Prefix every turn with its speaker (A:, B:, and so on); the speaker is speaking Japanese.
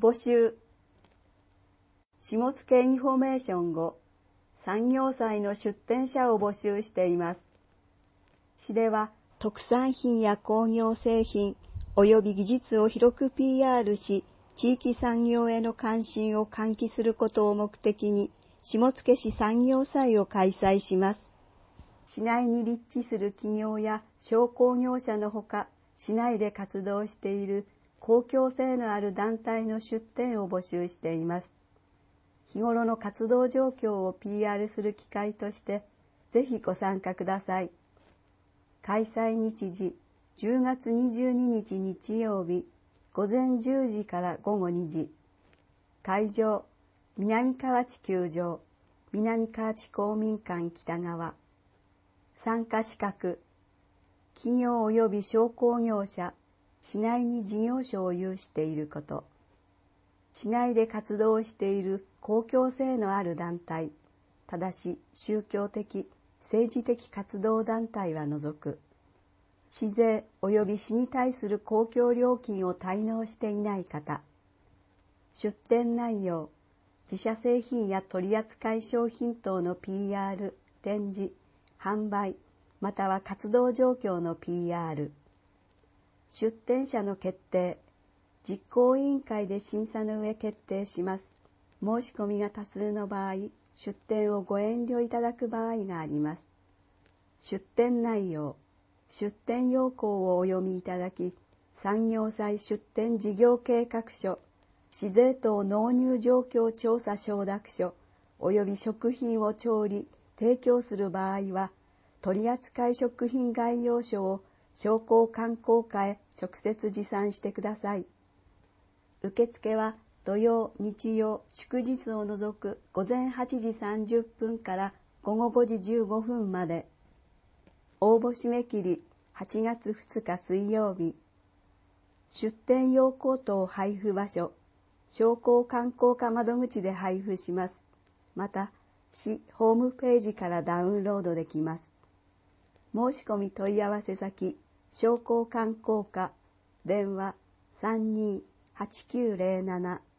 A: 募集。下野インフォメーション後、産業祭の出展者を募集しています。市では特産品や工業製品及び技術を広く PR し、地域産業への関心を喚起することを目的に、下野市産業祭を開催します。市内に立地する企業や商工業者のほか、市内で活動している公共性のある団体の出展を募集しています。日頃の活動状況を PR する機会として、ぜひご参加ください。開催日時、10月22日日曜日、午前10時から午後2時。会場、南河内球場、南河内公民館北側。参加資格、企業及び商工業者、市内に事業所を有していること。市内で活動している公共性のある団体、ただし宗教的、政治的活動団体は除く。市税及び市に対する公共料金を滞納していない方。出展内容、自社製品や取扱商品等の PR、展示、販売、または活動状況の PR。出展者の決定、実行委員会で審査の上決定します。申し込みが多数の場合、出展をご遠慮いただく場合があります。出展内容、出展要項をお読みいただき、産業祭出展事業計画書、市税等納入状況調査承諾書、および食品を調理、提供する場合は、取扱食品概要書を商工観光課へ直接持参してください。受付は土曜、日曜、祝日を除く午前8時30分から午後5時15分まで。応募締め切り8月2日水曜日。出展要項等配布場所、商工観光課窓口で配布します。また、市ホームページからダウンロードできます。申し込み問い合わせ先、商工観光課、電話32-8907